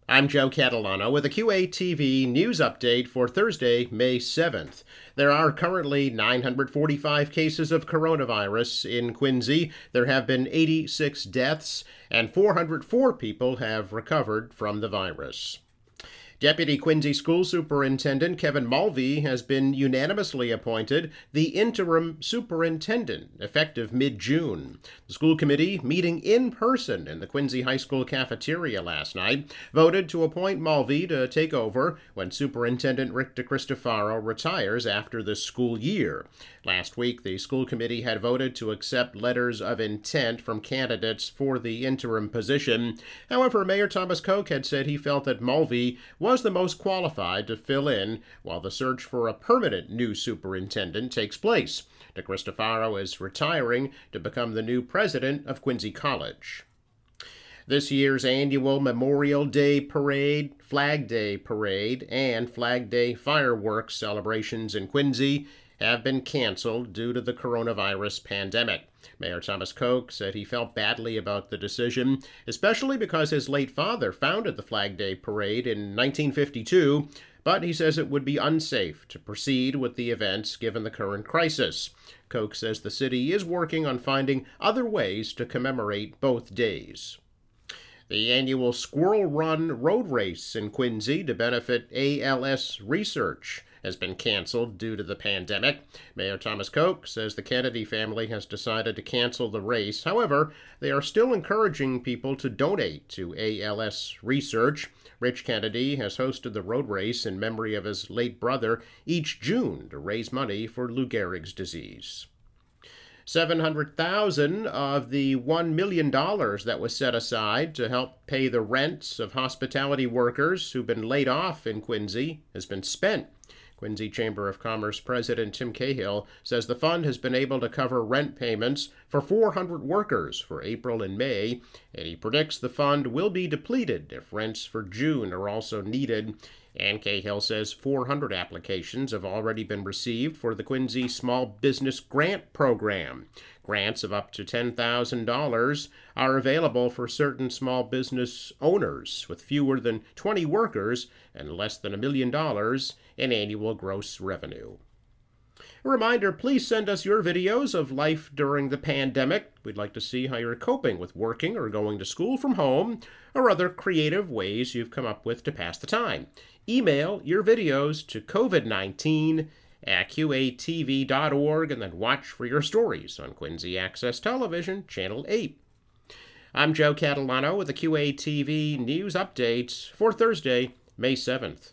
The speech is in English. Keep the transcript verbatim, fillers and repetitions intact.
I'm Joe Catalano with a Q A T V news update for Thursday, May seventh. There are currently nine hundred forty-five cases of coronavirus in Quincy. There have been eighty-six deaths, and four hundred four people have recovered from the virus. Deputy Quincy School Superintendent Kevin Mulvey has been unanimously appointed the interim superintendent, effective mid-June. The school committee, meeting in person in the Quincy High School cafeteria last night, voted to appoint Mulvey to take over when Superintendent Rick DeCristofaro retires after the school year. Last week, the school committee had voted to accept letters of intent from candidates for the interim position. However, Mayor Thomas Koch had said he felt that Mulvey was the most qualified to fill in while the search for a permanent new superintendent takes place. DeCristofaro is retiring to become the new president of Quincy College. This year's annual Memorial Day Parade, Flag Day Parade, and Flag Day fireworks celebrations in Quincy have been canceled due to the coronavirus pandemic. Mayor Thomas Koch said he felt badly about the decision, especially because his late father founded the Flag Day Parade in nineteen fifty-two, but he says it would be unsafe to proceed with the events given the current crisis. Koch says the city is working on finding other ways to commemorate both days. The annual Squirrel Run road race in Quincy to benefit A L S research has been canceled due to the pandemic. Mayor Thomas Koch says the Kennedy family has decided to cancel the race. However, they are still encouraging people to donate to A L S research. Rich Kennedy has hosted the road race in memory of his late brother each June to raise money for Lou Gehrig's disease. seven hundred thousand dollars of the one million dollars that was set aside to help pay the rents of hospitality workers who've been laid off in Quincy has been spent. Quincy Chamber of Commerce President Tim Cahill says the fund has been able to cover rent payments for four hundred workers for April and May, and he predicts the fund will be depleted if rents for June are also needed. And Cahill says four hundred applications have already been received for the Quincy Small Business Grant Program. Grants of up to ten thousand dollars are available for certain small business owners with fewer than twenty workers and less than a million dollars in annual gross revenue. A reminder, please send us your videos of life during the pandemic. We'd like to see how you're coping with working or going to school from home or other creative ways you've come up with to pass the time. Email your videos to covid nineteen at q a t v dot org and then watch for your stories on Quincy Access Television, Channel eight. I'm Joe Catalano with the Q A T V News Updates for Thursday, May seventh.